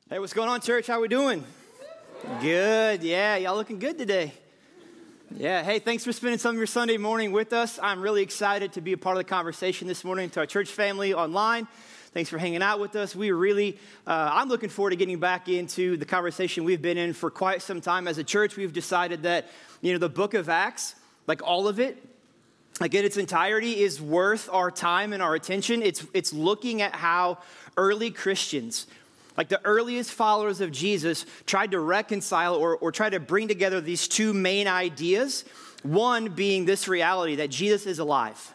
Hey, what's going on, church? How we doing? Good. Yeah, y'all looking good today. Yeah. Hey, thanks for spending some of your Sunday morning with us. I'm really excited to be a part of the conversation this morning. To our church family online, thanks for hanging out with us. I'm looking forward to getting back into the conversation we've been in for quite some time. As a church, we've decided that, the book of Acts, like all of it, like in its entirety, is worth our time and our attention. It's looking at how early Christians, like the earliest followers of Jesus, tried to reconcile or try to bring together these two main ideas. One being this reality that Jesus is alive,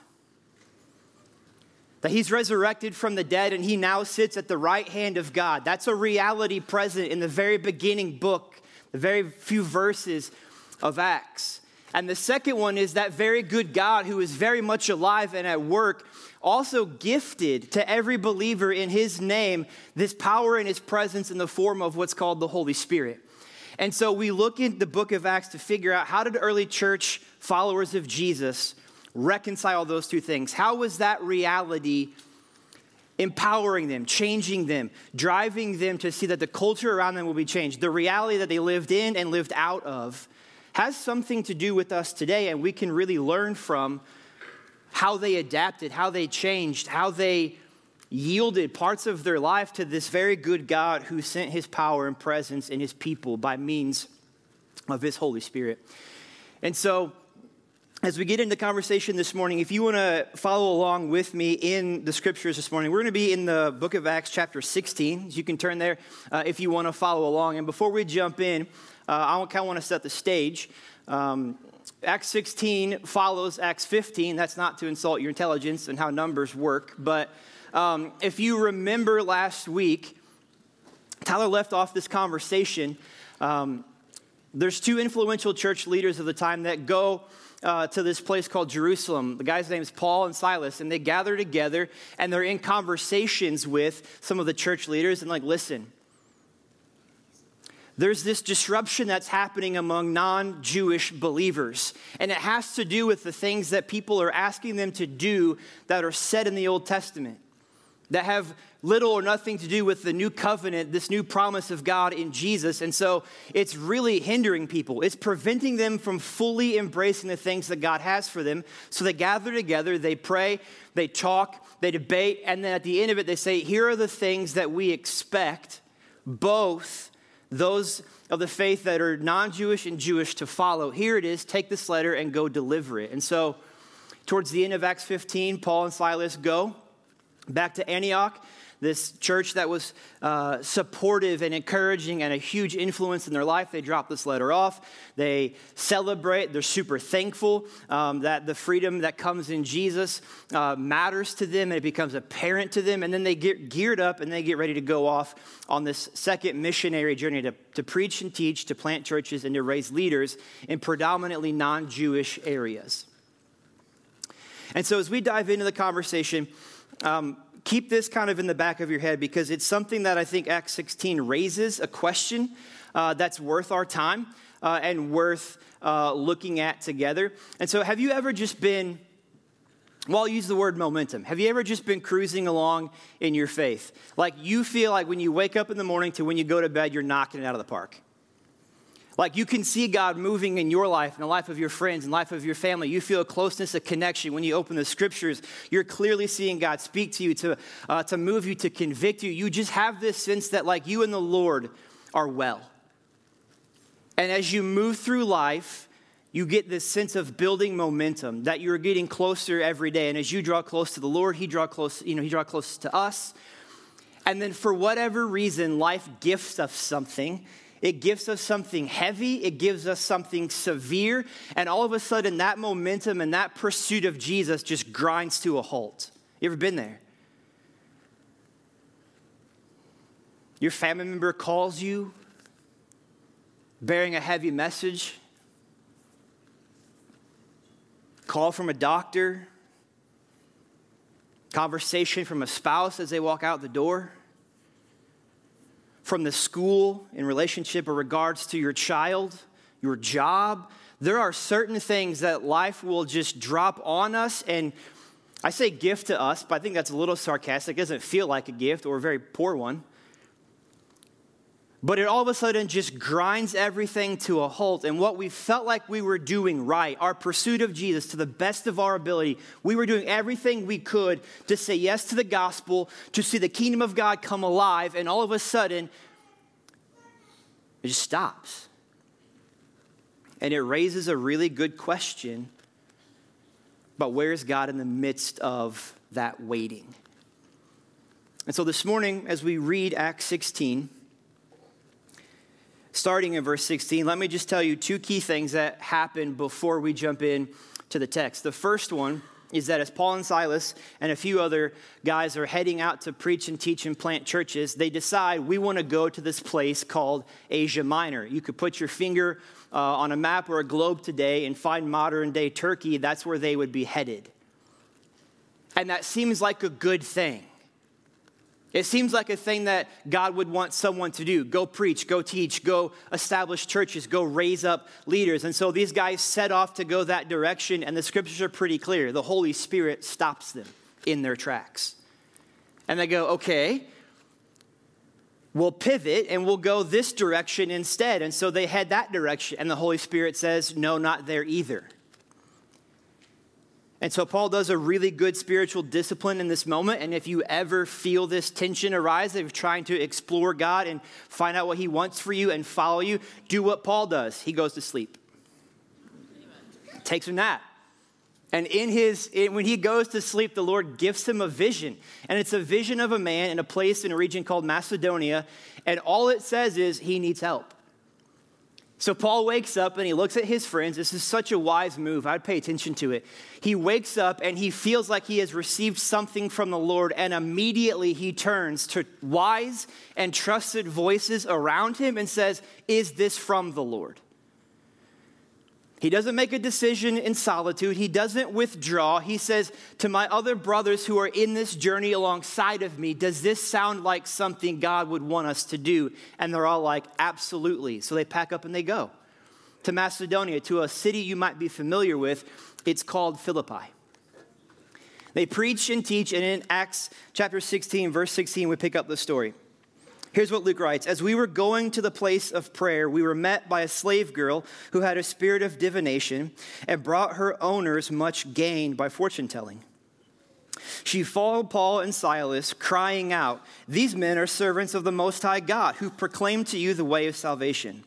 that he's resurrected from the dead and he now sits at the right hand of God. That's a reality present in the very beginning book, the very few verses of Acts. And the second one is that very good God who is very much alive and at work also gifted to every believer in his name this power and his presence in the form of what's called the Holy Spirit. And so we look in the book of Acts to figure out, how did early church followers of Jesus reconcile those two things? How was that reality empowering them, changing them, driving them to see that the culture around them will be changed? The reality that they lived in and lived out of has something to do with us today, and we can really learn from how they adapted, how they changed, how they yielded parts of their life to this very good God who sent his power and presence in his people by means of his Holy Spirit. And so, as we get into the conversation this morning, if you want to follow along with me in the scriptures this morning, we're going to be in the book of Acts chapter 16. You can turn there if you want to follow along. And before we jump in, I kind of want to set the stage. Acts 16 follows Acts 15. That's not to insult your intelligence and how numbers work. But if you remember last week, Tyler left off this conversation. There's two influential church leaders of the time that go to this place called Jerusalem. The guy's name is Paul and Silas, and they gather together, and they're in conversations with some of the church leaders, and listen, there's this disruption that's happening among non-Jewish believers, and it has to do with the things that people are asking them to do that are said in the Old Testament, that have little or nothing to do with the new covenant, this new promise of God in Jesus. And so it's really hindering people. It's preventing them from fully embracing the things that God has for them. So they gather together, they pray, they talk, they debate, and then at the end of it, they say, here are the things that we expect both those of the faith that are non-Jewish and Jewish to follow. Here it is, take this letter and go deliver it. And so towards the end of Acts 15, Paul and Silas go back to Antioch, this church that was supportive and encouraging and a huge influence in their life. They drop this letter off. They celebrate. They're super thankful that the freedom that comes in Jesus matters to them, and it becomes apparent to them. And then they get geared up and they get ready to go off on this second missionary journey to preach and teach, to plant churches, and to raise leaders in predominantly non-Jewish areas. And so as we dive into the conversation, keep this kind of in the back of your head, because it's something that I think Acts 16 raises a question that's worth our time and worth looking at together. And so have you ever just been, well, I'll use the word momentum. Have you ever just been cruising along in your faith? Like you feel like when you wake up in the morning to when you go to bed, you're knocking it out of the park. Like you can see God moving in your life, in the life of your friends, in the life of your family. You feel a closeness, a connection. When you open the scriptures, you're clearly seeing God speak to you, to move you, to convict you. You just have this sense that like you and the Lord are well. And as you move through life, you get this sense of building momentum, that you're getting closer every day. And as you draw close to the Lord, he draw close to us. And then for whatever reason, life gifts us something. It gives us something heavy. It gives us something severe. And all of a sudden, that momentum and that pursuit of Jesus just grinds to a halt. You ever been there? Your family member calls you, bearing a heavy message. Call from a doctor. Conversation from a spouse as they walk out the door. From the school in relationship or regards to your child, your job. There are certain things that life will just drop on us, and I say gift to us, but I think that's a little sarcastic. It doesn't feel like a gift or a very poor one. But it all of a sudden just grinds everything to a halt. And what we felt like we were doing right, our pursuit of Jesus to the best of our ability, we were doing everything we could to say yes to the gospel, to see the kingdom of God come alive. And all of a sudden, it just stops. And it raises a really good question. But where is God in the midst of that waiting? And so this morning, as we read Acts 16, starting in verse 16, let me just tell you two key things that happen before we jump in to the text. The first one is that as Paul and Silas and a few other guys are heading out to preach and teach and plant churches, they decide we want to go to this place called Asia Minor. You could put your finger on a map or a globe today and find modern day Turkey. That's where they would be headed. And that seems like a good thing. It seems like a thing that God would want someone to do. Go preach, go teach, go establish churches, go raise up leaders. And so these guys set off to go that direction, and the scriptures are pretty clear. The Holy Spirit stops them in their tracks. And they go, okay, we'll pivot and we'll go this direction instead. And so they head that direction, and the Holy Spirit says, no, not there either. And so Paul does a really good spiritual discipline in this moment. And if you ever feel this tension arise of trying to explore God and find out what he wants for you and follow you, do what Paul does. He goes to sleep. Takes a nap. And when he goes to sleep, the Lord gives him a vision. And it's a vision of a man in a place in a region called Macedonia. And all it says is he needs help. So Paul wakes up and he looks at his friends. This is such a wise move. I'd pay attention to it. He wakes up and he feels like he has received something from the Lord, and immediately he turns to wise and trusted voices around him and says, is this from the Lord? He doesn't make a decision in solitude. He doesn't withdraw. He says, to my other brothers who are in this journey alongside of me, does this sound like something God would want us to do? And they're all like, absolutely. So they pack up and they go to Macedonia, to a city you might be familiar with. It's called Philippi. They preach and teach, and in Acts chapter 16, verse 16, we pick up the story. Here's what Luke writes. As we were going to the place of prayer, we were met by a slave girl who had a spirit of divination and brought her owners much gain by fortune telling. She followed Paul and Silas, crying out, these men are servants of the Most High God, who proclaim to you the way of salvation.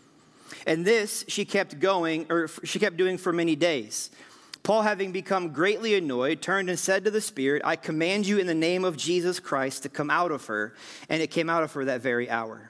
And this she kept doing for many days. Paul, having become greatly annoyed, turned and said to the spirit, I command you in the name of Jesus Christ to come out of her. And it came out of her that very hour.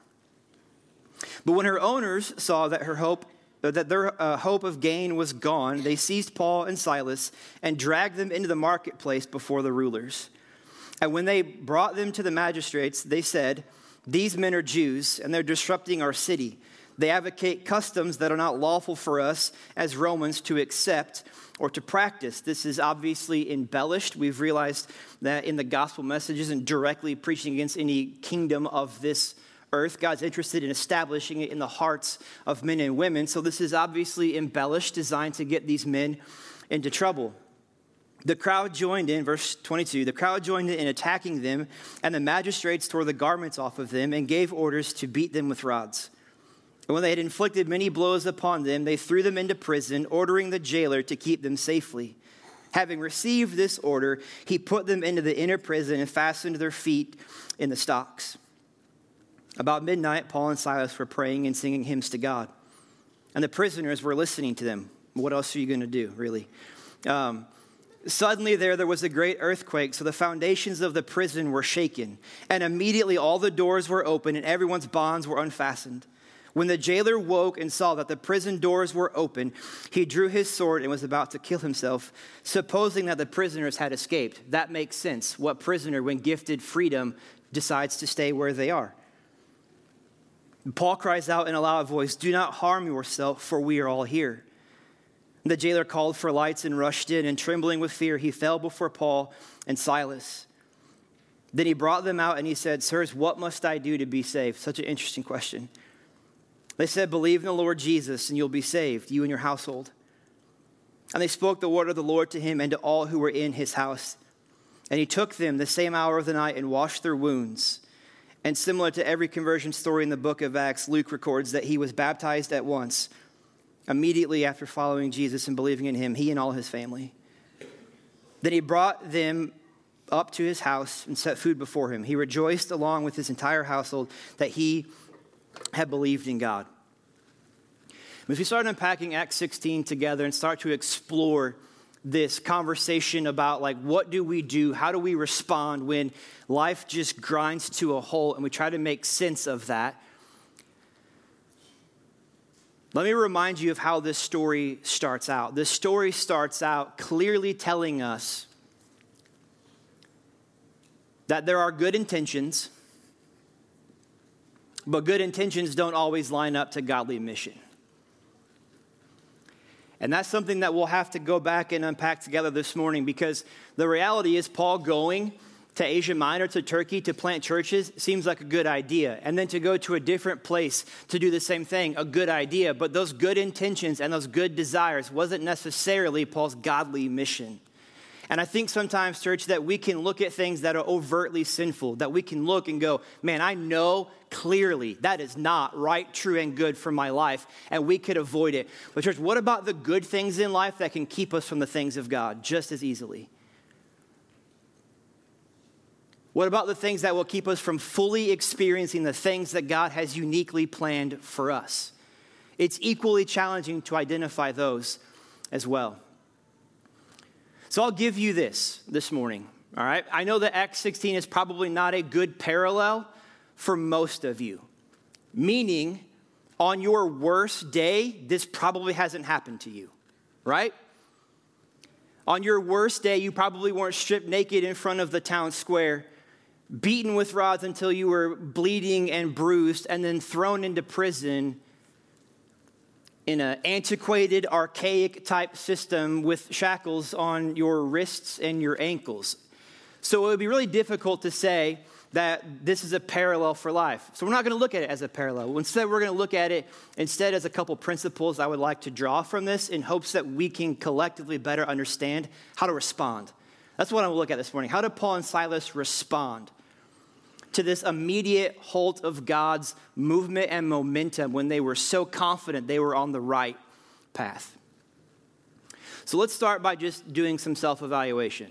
But when her owners saw that their hope of gain was gone, they seized Paul and Silas and dragged them into the marketplace before the rulers. And when they brought them to the magistrates, they said, these men are Jews, and they're disrupting our city. They advocate customs that are not lawful for us as Romans to accept or to practice. This is obviously embellished. We've realized that in the gospel message isn't directly preaching against any kingdom of this earth. God's interested in establishing it in the hearts of men and women. So this is obviously embellished, designed to get these men into trouble. The crowd joined in, verse 22, the crowd joined in attacking them, and the magistrates tore the garments off of them and gave orders to beat them with rods. And when they had inflicted many blows upon them, they threw them into prison, ordering the jailer to keep them safely. Having received this order, he put them into the inner prison and fastened their feet in the stocks. About midnight, Paul and Silas were praying and singing hymns to God. And the prisoners were listening to them. What else are you going to do, really? Suddenly there was a great earthquake, so the foundations of the prison were shaken. And immediately all the doors were open and everyone's bonds were unfastened. When the jailer woke and saw that the prison doors were open, he drew his sword and was about to kill himself, supposing that the prisoners had escaped. That makes sense. What prisoner, when gifted freedom, decides to stay where they are? Paul cries out in a loud voice, do not harm yourself, for we are all here. The jailer called for lights and rushed in, and trembling with fear, he fell before Paul and Silas. Then he brought them out and he said, sirs, what must I do to be saved? Such an interesting question. They said, believe in the Lord Jesus and you'll be saved, you and your household. And they spoke the word of the Lord to him and to all who were in his house. And he took them the same hour of the night and washed their wounds. And similar to every conversion story in the book of Acts, Luke records that he was baptized at once, immediately after following Jesus and believing in him, he and all his family. Then he brought them up to his house and set food before him. He rejoiced along with his entire household that he had believed in God. As we start unpacking Acts 16 together and start to explore this conversation about like, what do we do? How do we respond when life just grinds to a halt and we try to make sense of that? Let me remind you of how this story starts out. This story starts out clearly telling us that there are good intentions, but good intentions don't always line up to godly mission. And that's something that we'll have to go back and unpack together this morning, because the reality is Paul going to Asia Minor, to Turkey, to plant churches seems like a good idea. And then to go to a different place to do the same thing, a good idea. But those good intentions and those good desires wasn't necessarily Paul's godly mission. And I think sometimes, church, that we can look at things that are overtly sinful, that we can look and go, man, I know clearly that is not right, true, and good for my life, and we could avoid it. But church, what about the good things in life that can keep us from the things of God just as easily? What about the things that will keep us from fully experiencing the things that God has uniquely planned for us? It's equally challenging to identify those as well. So I'll give you this morning, all right? I know that Acts 16 is probably not a good parallel for most of you, meaning on your worst day, this probably hasn't happened to you, right? On your worst day, you probably weren't stripped naked in front of the town square, beaten with rods until you were bleeding and bruised, and then thrown into prison in an antiquated, archaic type system with shackles on your wrists and your ankles. So it would be really difficult to say that this is a parallel for life. So we're not going to look at it as a parallel. Instead, we're going to look at it instead as a couple principles I would like to draw from this in hopes that we can collectively better understand how to respond. That's what I want to look at this morning. How did Paul and Silas respond to this immediate halt of God's movement and momentum when they were so confident they were on the right path? So let's start by just doing some self-evaluation.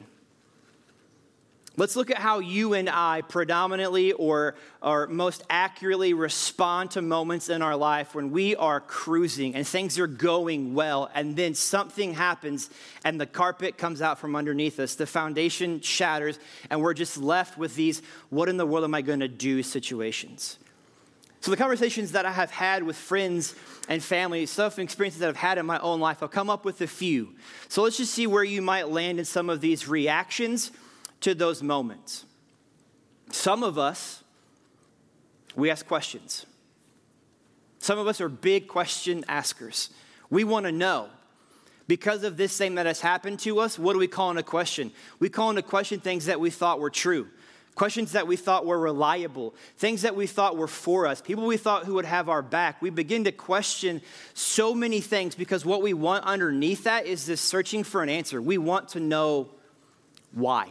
Let's look at how you and I predominantly or most accurately respond to moments in our life when we are cruising and things are going well, and then something happens and the carpet comes out from underneath us, the foundation shatters, and we're just left with these, what in the world am I going to do situations. So the conversations that I have had with friends and family, stuff and experiences that I've had in my own life, I'll come up with a few. So let's just see where you might land in some of these reactions to those moments. Some of us, we ask questions. Some of us are big question askers. We want to know. Because of this thing that has happened to us, what do we call into question? We call into question things that we thought were true. Questions that we thought were reliable. Things that we thought were for us. People we thought who would have our back. We begin to question so many things because what we want underneath that is this searching for an answer. We want to know why.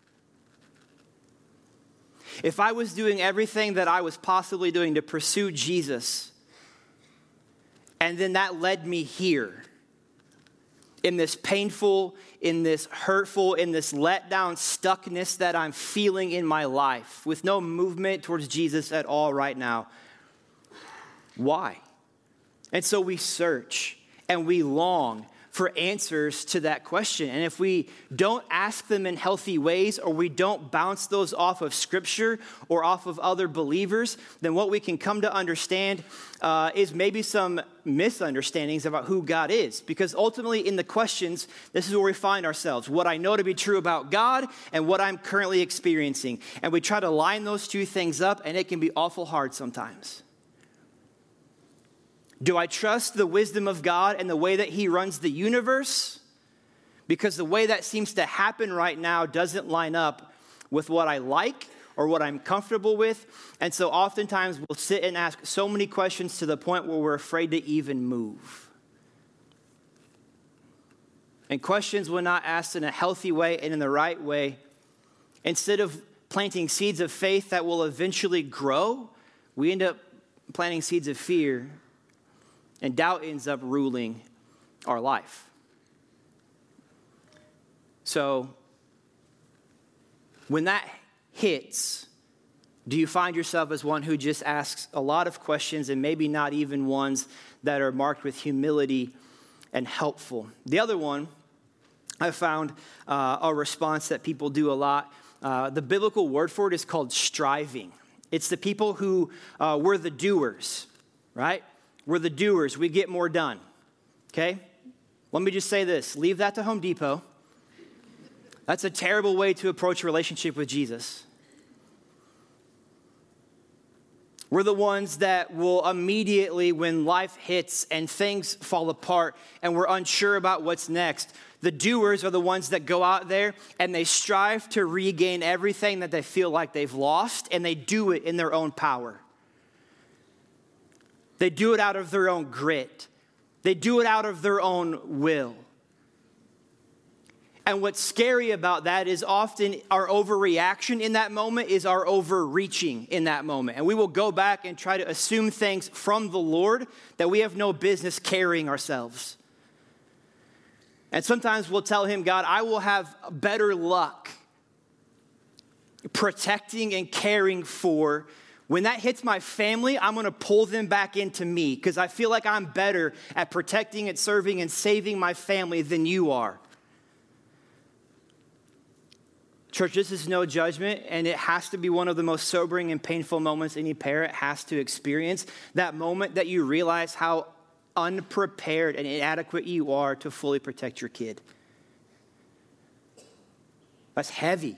If I was doing everything that I was possibly doing to pursue Jesus, and then that led me here, in this painful, in this hurtful, in this letdown stuckness that I'm feeling in my life, with no movement towards Jesus at all right now, why? And so we search and we long for answers to that question. And if we don't ask them in healthy ways, or we don't bounce those off of Scripture or off of other believers, then what we can come to understand is maybe some misunderstandings about who God is. Because ultimately in the questions, this is where we find ourselves. What I know to be true about God and what I'm currently experiencing. And we try to line those two things up, and it can be awful hard sometimes. Do I trust the wisdom of God and the way that He runs the universe? Because the way that seems to happen right now doesn't line up with what I like or what I'm comfortable with. And so oftentimes we'll sit and ask so many questions to the point where we're afraid to even move. And questions when not asked in a healthy way and in the right way, instead of planting seeds of faith that will eventually grow, we end up planting seeds of fear, and doubt ends up ruling our life. So, when that hits, do you find yourself as one who just asks a lot of questions and maybe not even ones that are marked with humility and helpful? The other one, I found a response that people do a lot. The biblical word for it is called striving. It's the people who we're the doers, right? We're the doers. We get more done, okay? Let me just say this. Leave that to Home Depot. That's a terrible way to approach a relationship with Jesus. We're the ones that will immediately, when life hits and things fall apart and we're unsure about what's next, the doers are the ones that go out there and they strive to regain everything that they feel like they've lost, and they do it in their own power. They do it out of their own grit. They do it out of their own will. And what's scary about that is often our overreaction in that moment is our overreaching in that moment. And we will go back and try to assume things from the Lord that we have no business carrying ourselves. And sometimes we'll tell Him, God, I will have better luck protecting and caring for. When that hits my family, I'm going to pull them back into me because I feel like I'm better at protecting and serving and saving my family than you are. Church, this is no judgment, and it has to be one of the most sobering and painful moments any parent has to experience. That moment that you realize how unprepared and inadequate you are to fully protect your kid. That's heavy.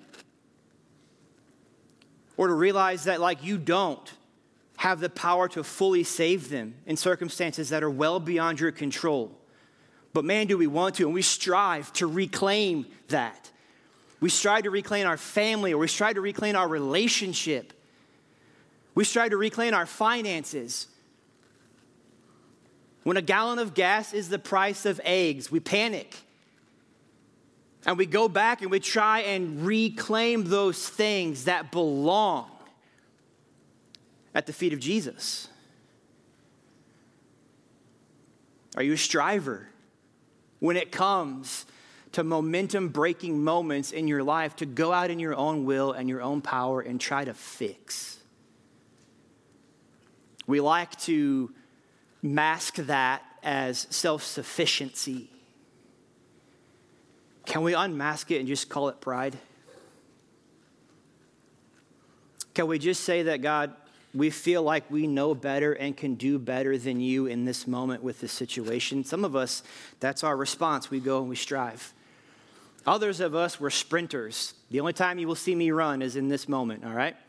Or to realize that, like, you don't have the power to fully save them in circumstances that are well beyond your control. But man, do we want to, and we strive to reclaim that. We strive to reclaim our family, or we strive to reclaim our relationship. We strive to reclaim our finances. When a gallon of gas is the price of eggs, we panic. And we go back and we try and reclaim those things that belong at the feet of Jesus. Are you a striver when it comes to momentum-breaking moments in your life to go out in your own will and your own power and try to fix? We like to mask that as self-sufficiency. Can we unmask it and just call it pride? Can we just say that, God, we feel like we know better and can do better than you in this moment with this situation? Some of us, that's our response. We go and we strive. Others of us, we're sprinters. The only time you will see me run is in this moment, all right?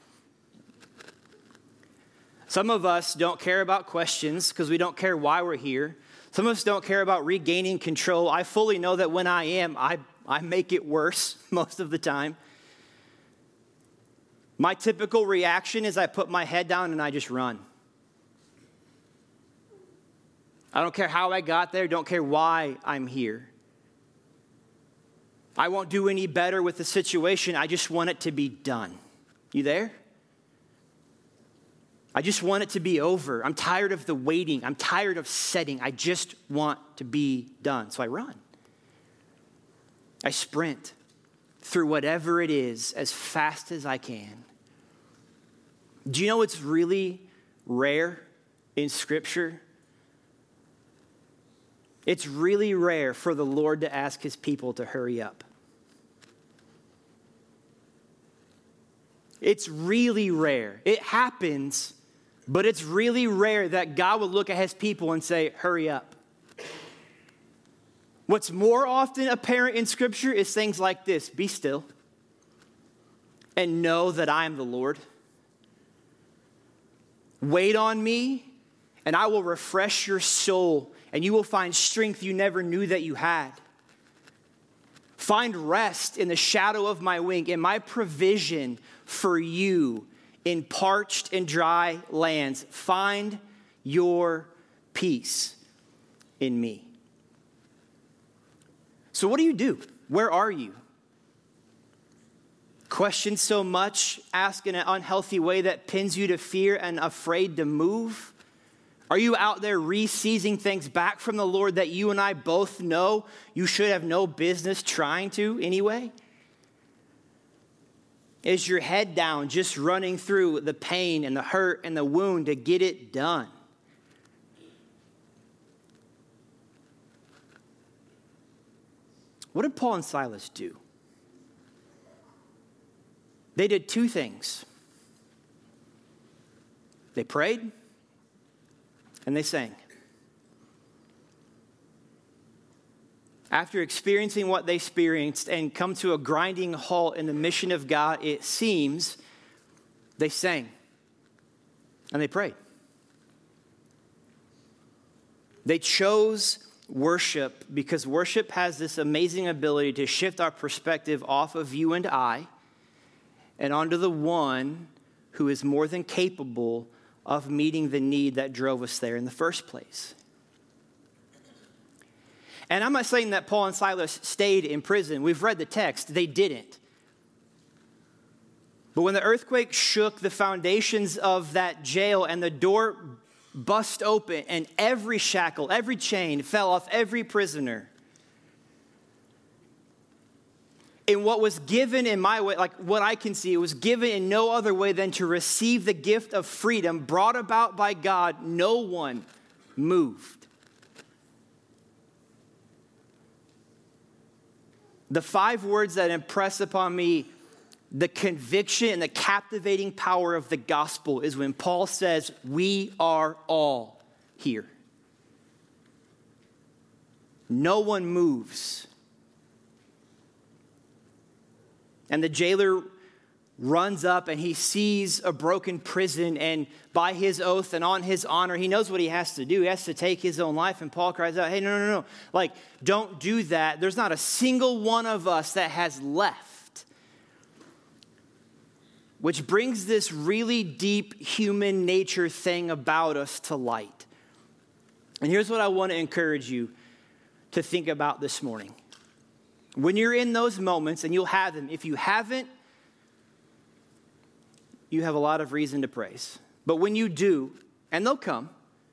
Some of us don't care about questions because we don't care why we're here. Some of us don't care about regaining control. I fully know that when I am, I make it worse most of the time. My typical reaction is I put my head down and I just run. I don't care how I got there, don't care why I'm here. I won't do any better with the situation. I just want it to be done. You there? I just want it to be over. I'm tired of the waiting. I'm tired of setting. I just want to be done. So I run. I sprint through whatever it is as fast as I can. Do you know what's really rare in Scripture? It's really rare for the Lord to ask His people to hurry up. It's really rare. It happens, but it's really rare that God would look at His people and say, hurry up. What's more often apparent in Scripture is things like this: be still and know that I am the Lord. Wait on me, and I will refresh your soul, and you will find strength you never knew that you had. Find rest in the shadow of my wing, in my provision for you in parched and dry lands. Find your peace in me. So what do you do? Where are you? Question so much, ask in an unhealthy way that pins you to fear and afraid to move? Are you out there re-seizing things back from the Lord that you and I both know you should have no business trying to anyway? Is your head down, just running through the pain and the hurt and the wound to get it done? What did Paul and Silas do? They did two things. They prayed and they sang. After experiencing what they experienced and come to a grinding halt in the mission of God, it seems they sang and they prayed. They chose worship because worship has this amazing ability to shift our perspective off of you and I and onto the one who is more than capable of meeting the need that drove us there in the first place. And I'm not saying that Paul and Silas stayed in prison. We've read the text. They didn't. But when the earthquake shook the foundations of that jail and the door bust open and every shackle, every chain fell off every prisoner, in what was given in my way, like what I can see, it was given in no other way than to receive the gift of freedom brought about by God. No one moved. The 5 words that impress upon me the conviction and the captivating power of the gospel is when Paul says, we are all here. No one moves. And the jailer runs up and he sees a broken prison, and by his oath and on his honor, he knows what he has to do. He has to take his own life. And Paul cries out, hey, no. Like, don't do that. There's not a single one of us that has left. Which brings this really deep human nature thing about us to light. And here's what I want to encourage you to think about this morning. When you're in those moments, and you'll have them, if you haven't, you have a lot of reason to praise. But when you do, and they'll come,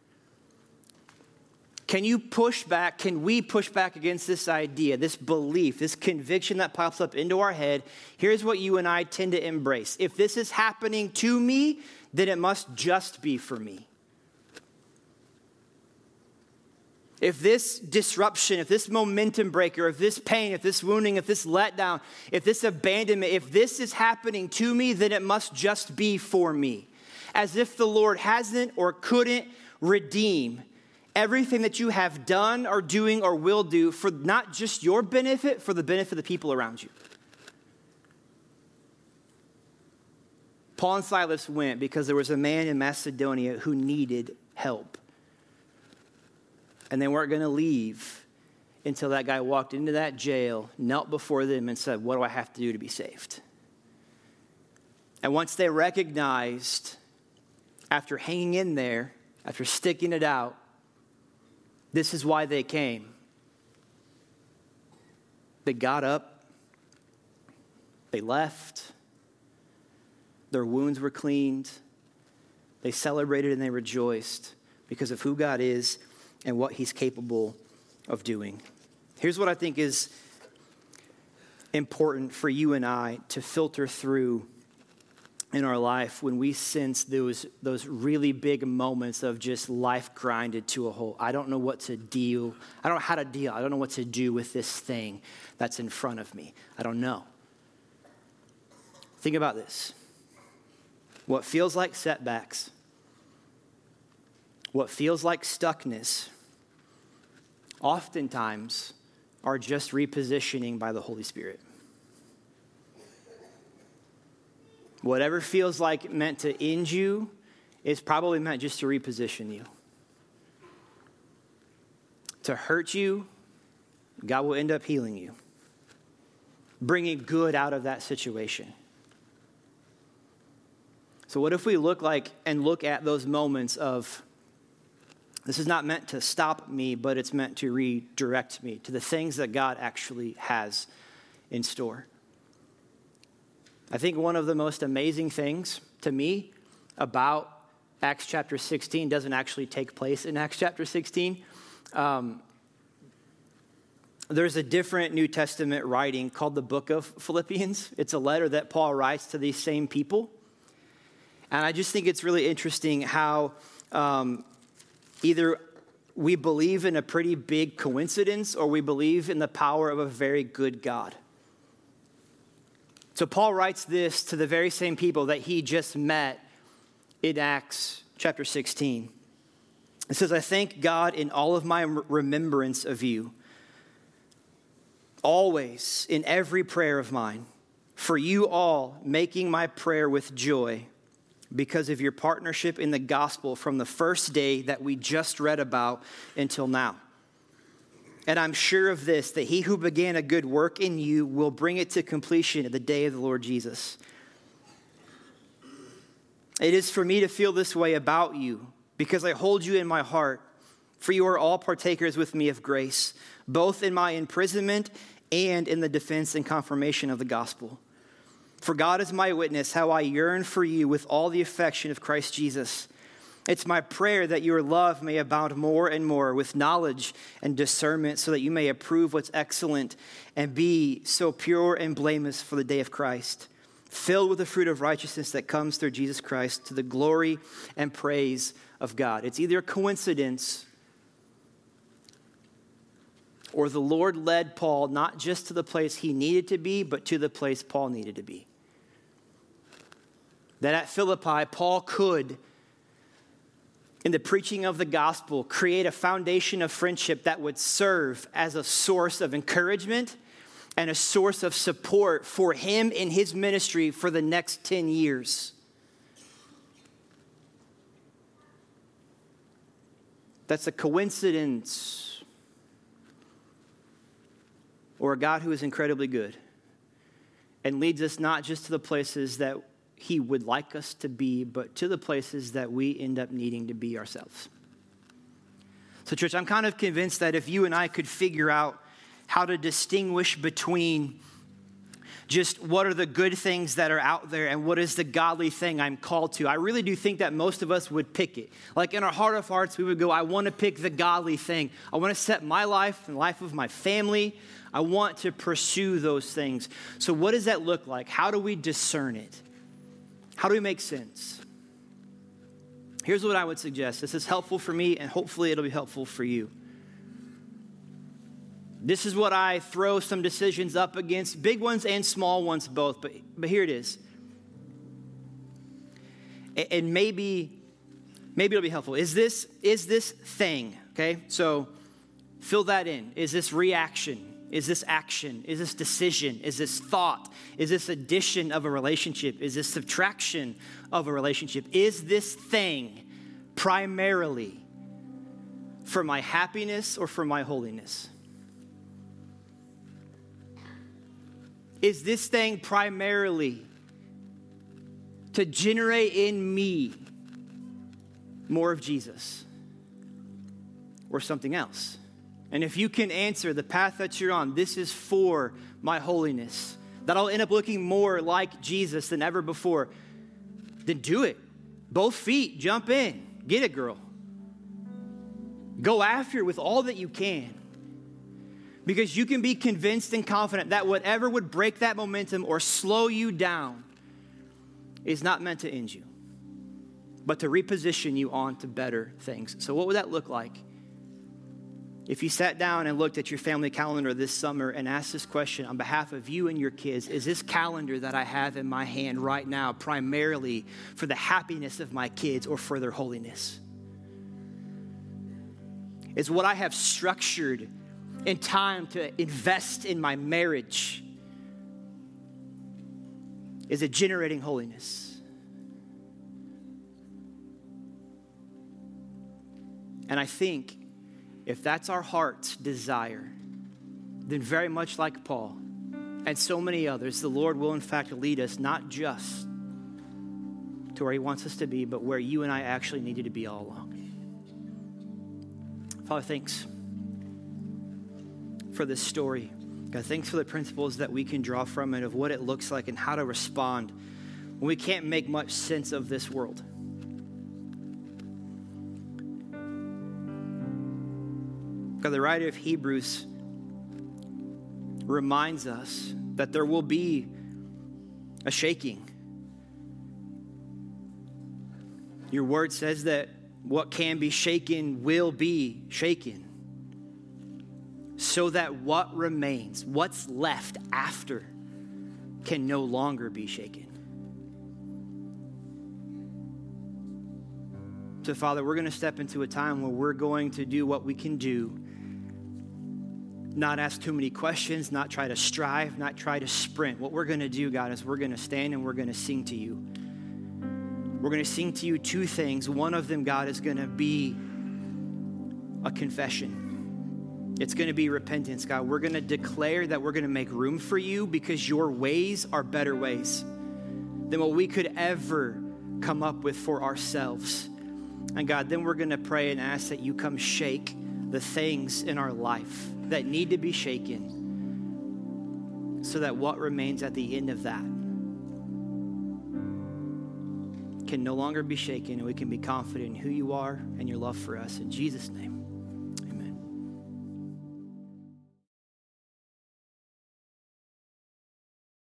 can we push back against this idea, this belief, this conviction that pops up into our head? Here's what you and I tend to embrace. If this is happening to me, then it must just be for me. If this disruption, if this momentum breaker, if this pain, if this wounding, if this letdown, if this abandonment, if this is happening to me, then it must just be for me. As if the Lord hasn't or couldn't redeem everything that you have done or doing or will do for not just your benefit, for the benefit of the people around you. Paul and Silas went because there was a man in Macedonia who needed help. And they weren't going to leave until that guy walked into that jail, knelt before them, and said, what do I have to do to be saved? And once they recognized, after hanging in there, after sticking it out, this is why they came. They got up. They left. Their wounds were cleaned. They celebrated and they rejoiced because of who God is and what he's capable of doing. Here's what I think is important for you and I to filter through in our life when we sense those really big moments of just life grinded to a halt. I don't know what to deal. I don't know how to deal. I don't know what to do with this thing that's in front of me. I don't know. Think about this. What feels like setbacks, what feels like stuckness, oftentimes are just repositioning by the Holy Spirit. Whatever feels like meant to end you is probably meant just to reposition you. To hurt you, God will end up healing you, bringing good out of that situation. So what if we look at those moments of, this is not meant to stop me, but it's meant to redirect me to the things that God actually has in store. I think one of the most amazing things to me about Acts chapter 16 doesn't actually take place in Acts chapter 16. There's a different New Testament writing called the book of Philippians. It's a letter that Paul writes to these same people. And I just think it's really interesting how either we believe in a pretty big coincidence or we believe in the power of a very good God. So Paul writes this to the very same people that he just met in Acts chapter 16. It says, I thank God in all of my remembrance of you, always in every prayer of mine, for you all making my prayer with joy because of your partnership in the gospel from the first day that we just read about until now. And I'm sure of this, that he who began a good work in you will bring it to completion at the day of the Lord Jesus. It is for me to feel this way about you because I hold you in my heart, for you are all partakers with me of grace, both in my imprisonment and in the defense and confirmation of the gospel. For God is my witness, how I yearn for you with all the affection of Christ Jesus. It's my prayer that your love may abound more and more with knowledge and discernment, so that you may approve what's excellent and be so pure and blameless for the day of Christ, filled with the fruit of righteousness that comes through Jesus Christ to the glory and praise of God. It's either a coincidence or the Lord led Paul not just to the place he needed to be, but to the place Paul needed to be. That at Philippi, Paul could, in the preaching of the gospel, create a foundation of friendship that would serve as a source of encouragement and a source of support for him in his ministry for the next 10 years. That's a coincidence or a God who is incredibly good and leads us not just to the places that he would like us to be, but to the places that we end up needing to be ourselves. So, church, I'm kind of convinced that if you and I could figure out how to distinguish between just what are the good things that are out there and what is the godly thing I'm called to, I really do think that most of us would pick it. Like in our heart of hearts, we would go, I want to pick the godly thing. I want to set my life and the life of my family. I want to pursue those things. So what does that look like? How do we discern it? How do we make sense? Here's what I would suggest. This is helpful for me, and hopefully it'll be helpful for you. This is what I throw some decisions up against, big ones and small ones both, but here it is. And maybe it'll be helpful. Is this thing, okay? So fill that in. Is this reaction? Is this action? Is this decision? Is this thought? Is this addition of a relationship? Is this subtraction of a relationship? Is this thing primarily for my happiness or for my holiness? Is this thing primarily to generate in me more of Jesus or something else? And if you can answer the path that you're on, this is for my holiness, that I'll end up looking more like Jesus than ever before, then do it. Both feet, jump in. Get it, girl. Go after it with all that you can. Because you can be convinced and confident that whatever would break that momentum or slow you down is not meant to end you, but to reposition you on to better things. So what would that look like? If you sat down and looked at your family calendar this summer and asked this question on behalf of you and your kids, is this calendar that I have in my hand right now primarily for the happiness of my kids or for their holiness? Is what I have structured in time to invest in my marriage, is it generating holiness? And I think if that's our heart's desire, then very much like Paul and so many others, the Lord will in fact lead us not just to where he wants us to be, but where you and I actually needed to be all along. Father, thanks for this story God, thanks for the principles that we can draw from it of what it looks like and how to respond when we can't make much sense of this world. God, the writer of Hebrews reminds us that there will be a shaking. Your word says that what can be shaken will be shaken, so that what remains, what's left after, can no longer be shaken. So, Father, we're going to step into a time where we're going to do what we can do. Not ask too many questions, not try to strive, not try to sprint. What we're going to do, God, is we're going to stand and we're going to sing to you. We're going to sing to you two things. One of them, God, is going to be a confession. It's going to be repentance, God. We're going to declare that we're going to make room for you because your ways are better ways than what we could ever come up with for ourselves. And God, then we're going to pray and ask that you come shake the things in our life that need to be shaken so that what remains at the end of that can no longer be shaken, and we can be confident in who you are and your love for us. In Jesus' name.